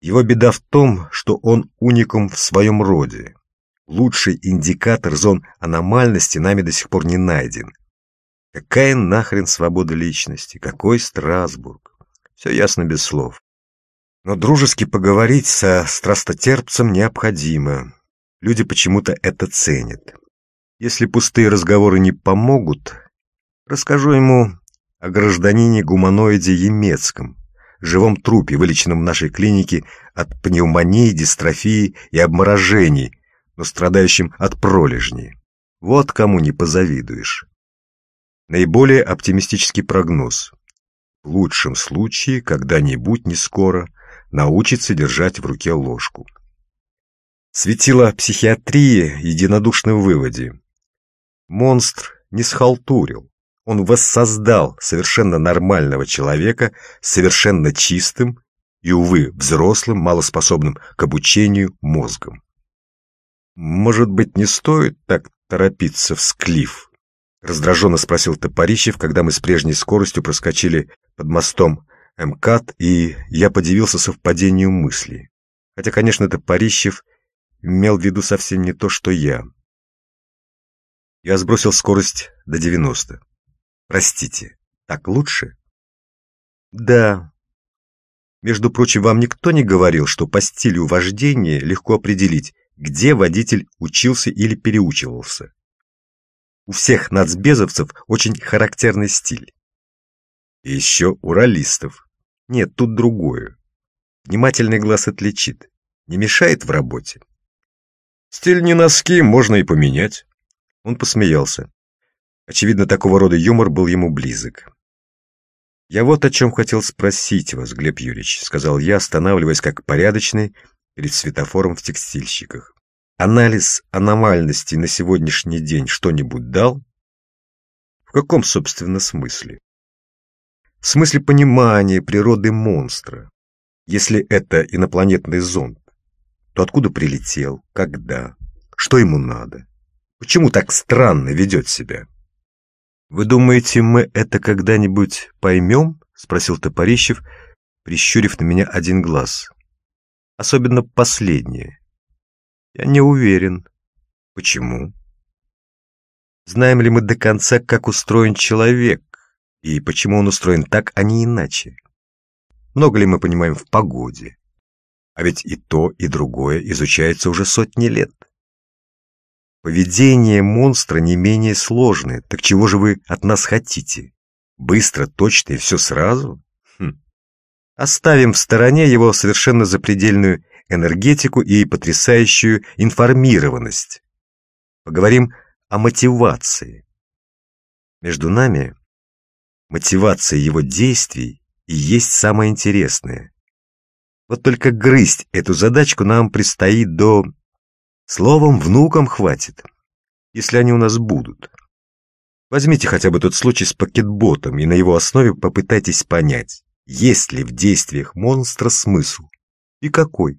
Его беда в том, что он уникум в своем роде. Лучший индикатор зон аномальности нами до сих пор не найден. Какая нахрен свобода личности? Какой Страсбург? Все ясно без слов. Но дружески поговорить со страстотерпцем необходимо. Люди почему-то это ценят. Если пустые разговоры не помогут, расскажу ему о гражданине-гуманоиде Емецком, живом трупе, вылеченном в нашей клинике от пневмонии, дистрофии и обморожений, но страдающим от пролежней. Вот кому не позавидуешь. Наиболее оптимистический прогноз. В лучшем случае, когда-нибудь, не скоро, научится держать в руке ложку. Светило психиатрии единодушно в выводе. Монстр не схалтурил. Он воссоздал совершенно нормального человека, совершенно чистым и, увы, взрослым, малоспособным к обучению мозгом. «Может быть, не стоит так торопиться в Склиф?» — раздраженно спросил Топорищев, когда мы с прежней скоростью проскочили под мостом МКАД, и я подивился совпадению мыслей. Хотя, конечно, Топорищев имел в виду совсем не то, что я. Я сбросил скорость до 90. Простите, так лучше? Да. Между прочим, вам никто не говорил, что по стилю вождения легко определить, где водитель учился или переучивался. У всех нацбезовцев очень характерный стиль. И еще уралистов. Нет, тут другое. Внимательный глаз отличит. Не мешает в работе. Стиль не носки, можно и поменять. Он посмеялся. Очевидно, такого рода юмор был ему близок. «Я вот о чем хотел спросить вас, Глеб Юрьевич», — сказал я, останавливаясь как порядочный перед светофором в текстильщиках. «Анализ аномальности на сегодняшний день что-нибудь дал?» «В каком, собственно, смысле?» «В смысле понимания природы монстра. Если это инопланетный зонд, то откуда прилетел, когда, что ему надо, почему так странно ведет себя?» «Вы думаете, мы это когда-нибудь поймем?» — спросил Топорищев, прищурив на меня один глаз. «Особенно последнее». «Я не уверен». «Почему?» «Знаем ли мы до конца, как устроен человек, и почему он устроен так, а не иначе? Много ли мы понимаем в погоде? А ведь и то, и другое изучается уже сотни лет. Поведение монстра не менее сложное. Так чего же вы от нас хотите? Быстро, точно и все сразу? Оставим в стороне его совершенно запредельную энергетику и потрясающую информированность. Поговорим о мотивации. Между нами мотивация его действий и есть самое интересное. Вот только грызть эту задачку нам предстоит до... Словом, внукам хватит, если они у нас будут. Возьмите хотя бы тот случай с пакетботом и на его основе попытайтесь понять, есть ли в действиях монстра смысл и какой.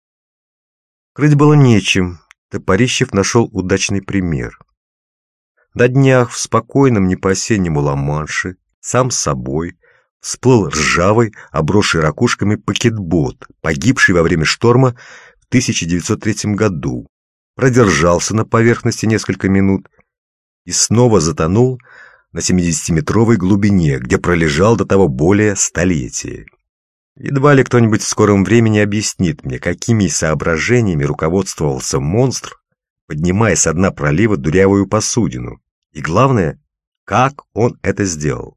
Крыть было нечем, Топорищев нашел удачный пример. На днях в спокойном не по-осеннему Ла-Манше сам собой всплыл ржавый, обросший ракушками пакетбот, погибший во время шторма в 1903 году. Продержался на поверхности несколько минут и снова затонул на 70-метровой глубине, где пролежал до того более столетия. Едва ли кто-нибудь в скором времени объяснит мне, какими соображениями руководствовался монстр, поднимая со дна пролива дырявую посудину, и, главное, как он это сделал.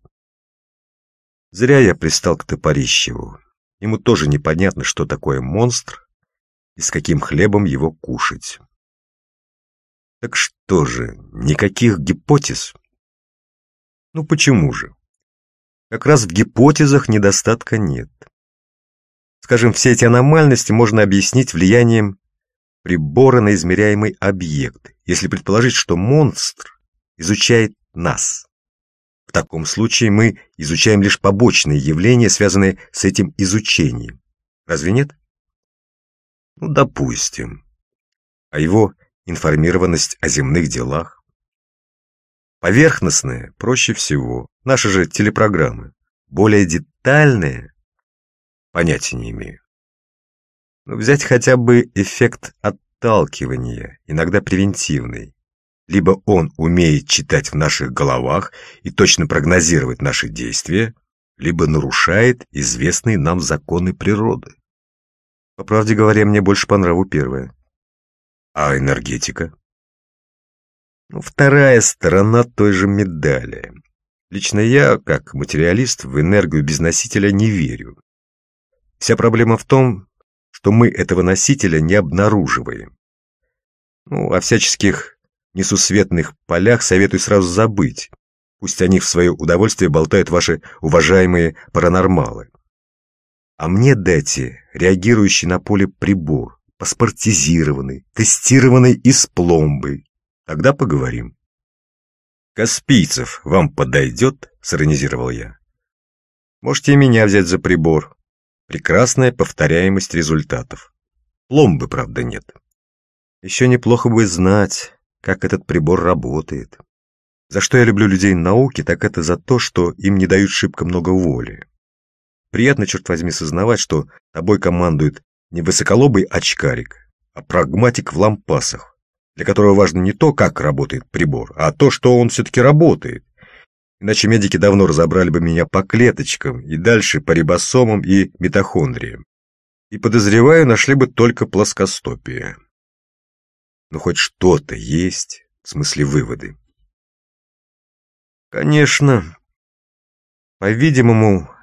Зря я пристал к Топорищеву. Ему тоже непонятно, что такое монстр и с каким хлебом его кушать. Так что же, никаких гипотез? Ну почему же? Как раз в гипотезах недостатка нет. Скажем, все эти аномальности можно объяснить влиянием прибора на измеряемый объект, если предположить, что монстр изучает нас. В таком случае мы изучаем лишь побочные явления, связанные с этим изучением. Разве нет? Ну, допустим. А его информированность о земных делах? Поверхностная проще всего. Наши же телепрограммы. Более детальные понятия не имею. Но взять хотя бы эффект отталкивания, иногда превентивный. Либо он умеет читать в наших головах и точно прогнозировать наши действия, либо нарушает известные нам законы природы. По правде говоря, мне больше по нраву первое. А энергетика? Ну, вторая сторона той же медали. Лично я, как материалист, в энергию без носителя не верю. Вся проблема в том, что мы этого носителя не обнаруживаем. Ну, о всяческих несусветных полях советую сразу забыть. Пусть о них в свое удовольствие болтают ваши уважаемые паранормалы. А мне дайте реагирующий на поле прибор, паспортизированный, тестированный из пломбы. Тогда поговорим. «Каспийцев вам подойдет?» — сиронизировал я. «Можете и меня взять за прибор. Прекрасная повторяемость результатов. Пломбы, правда, нет. Еще неплохо бы знать, как этот прибор работает. За что я люблю людей науки, так это за то, что им не дают шибко много воли. Приятно, черт возьми, сознавать, что тобой командует не высоколобый очкарик, а прагматик в лампасах, для которого важно не то, как работает прибор, а то, что он все-таки работает. Иначе медики давно разобрали бы меня по клеточкам и дальше по рибосомам и митохондриям. И, подозреваю, нашли бы только плоскостопие. Но хоть что-то есть, в смысле выводы. Конечно, по-видимому,